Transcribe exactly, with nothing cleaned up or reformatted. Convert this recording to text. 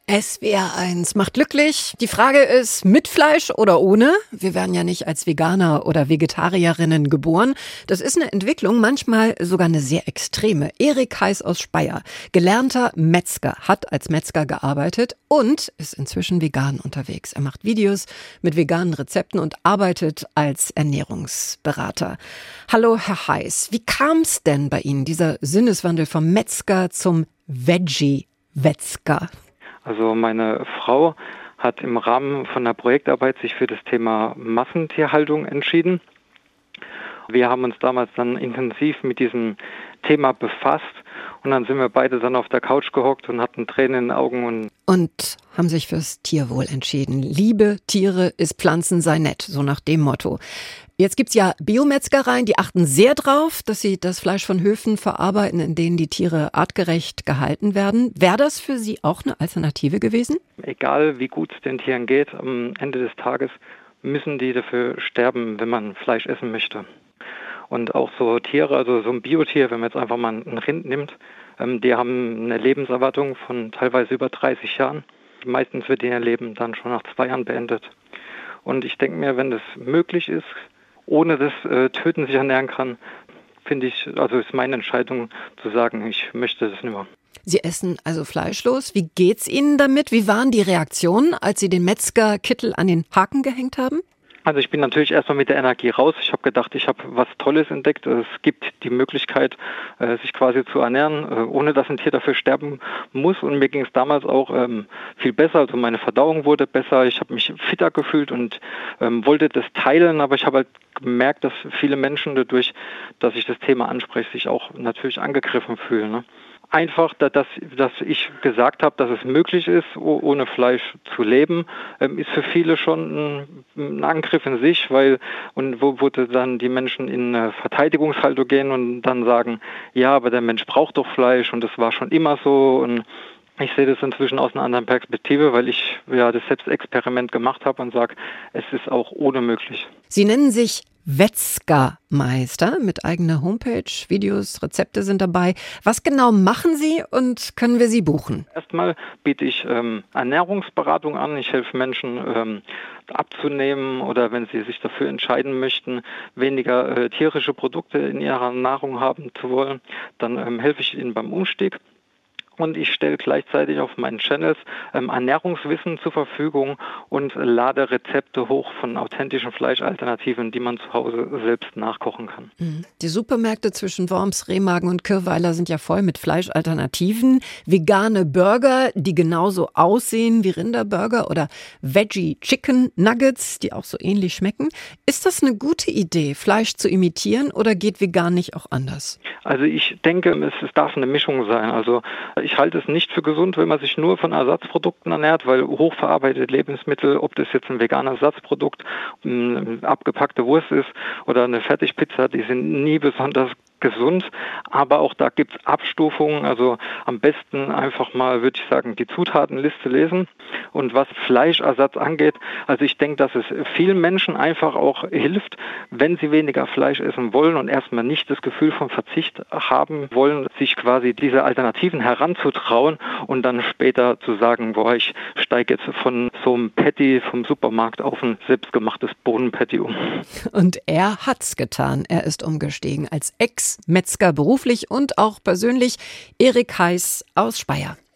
S W R eins macht glücklich. Die Frage ist, mit Fleisch oder ohne? Wir werden ja nicht als Veganer oder Vegetarierinnen geboren. Das ist eine Entwicklung, manchmal sogar eine sehr extreme. Erik Heiß aus Speyer, gelernter Metzger, hat als Metzger gearbeitet und ist inzwischen vegan unterwegs. Er macht Videos mit veganen Rezepten und arbeitet als Ernährungsberater. Hallo, Herr Heiß. Wie kam es denn bei Ihnen, dieser Sinneswandel vom Metzger zum Veggie-Wetzger? Also meine Frau hat im Rahmen von einer Projektarbeit sich für das Thema Massentierhaltung entschieden. Wir haben uns damals dann intensiv mit diesem Thema befasst und dann sind wir beide dann auf der Couch gehockt und hatten Tränen in den Augen. Und, und haben sich fürs Tierwohl entschieden. Liebe Tiere ist Pflanzen sei nett, so nach dem Motto. Jetzt gibt's ja Biometzgereien, die achten sehr drauf, dass sie das Fleisch von Höfen verarbeiten, in denen die Tiere artgerecht gehalten werden. Wäre das für Sie auch eine Alternative gewesen? Egal wie gut es den Tieren geht, am Ende des Tages müssen die dafür sterben, wenn man Fleisch essen möchte. Und auch so Tiere, also so ein Biotier, wenn man jetzt einfach mal ein Rind nimmt, ähm, die haben eine Lebenserwartung von teilweise über dreißig Jahren. Meistens wird ihr Leben dann schon nach zwei Jahren beendet. Und ich denke mir, wenn das möglich ist, ohne das äh, Töten sich ernähren kann, finde ich, also ist meine Entscheidung zu sagen, ich möchte das nicht mehr. Sie essen also fleischlos. Wie geht's Ihnen damit? Wie waren die Reaktionen, als Sie den Metzgerkittel an den Haken gehängt haben? Also ich bin natürlich erstmal mit der Energie raus. Ich habe gedacht, ich habe was Tolles entdeckt. Es gibt die Möglichkeit, sich quasi zu ernähren, ohne dass ein Tier dafür sterben muss. Und mir ging es damals auch ähm, viel besser. Also meine Verdauung wurde besser. Ich habe mich fitter gefühlt und ähm, wollte das teilen. Aber ich habe halt gemerkt, dass viele Menschen dadurch, dass ich das Thema anspreche, sich auch natürlich angegriffen fühlen, ne? Einfach, dass, dass ich gesagt habe, dass es möglich ist, ohne Fleisch zu leben, ist für viele schon ein, ein Angriff in sich, weil und wo, wo dann die Menschen in eine Verteidigungshaltung gehen und dann sagen, ja, aber der Mensch braucht doch Fleisch und das war schon immer so. Und ich sehe das inzwischen aus einer anderen Perspektive, weil ich ja das Selbstexperiment gemacht habe und sage, es ist auch ohne möglich. Sie nennen sich Wetzgermeister mit eigener Homepage, Videos, Rezepte sind dabei. Was genau machen Sie und können wir Sie buchen? Erstmal biete ich ähm, Ernährungsberatung an. Ich helfe Menschen ähm, abzunehmen oder wenn sie sich dafür entscheiden möchten, weniger äh, tierische Produkte in ihrer Nahrung haben zu wollen, dann ähm, helfe ich ihnen beim Umstieg. Und ich stelle gleichzeitig auf meinen Channels ähm, Ernährungswissen zur Verfügung und lade Rezepte hoch von authentischen Fleischalternativen, die man zu Hause selbst nachkochen kann. Die Supermärkte zwischen Worms, Remagen und Kirweiler sind ja voll mit Fleischalternativen. Vegane Burger, die genauso aussehen wie Rinderburger oder Veggie Chicken Nuggets, die auch so ähnlich schmecken. Ist das eine gute Idee, Fleisch zu imitieren oder geht vegan nicht auch anders? Also ich denke, es, es darf eine Mischung sein. Also ich halte es nicht für gesund, wenn man sich nur von Ersatzprodukten ernährt, weil hochverarbeitete Lebensmittel, ob das jetzt ein veganes Ersatzprodukt, eine abgepackte Wurst ist oder eine Fertigpizza, die sind nie besonders gesund, aber auch da gibt es Abstufungen, also am besten einfach mal, würde ich sagen, die Zutatenliste lesen. Und was Fleischersatz angeht, also ich denke, dass es vielen Menschen einfach auch hilft, wenn sie weniger Fleisch essen wollen und erstmal nicht das Gefühl von Verzicht haben wollen, sich quasi diese Alternativen heranzutrauen und dann später zu sagen, boah, ich steige jetzt von so einem Patty vom Supermarkt auf ein selbstgemachtes Bohnenpatty um. Und er hat's getan. Er ist umgestiegen als Ex-Metzger beruflich und auch persönlich. Erik Heiß aus Speyer.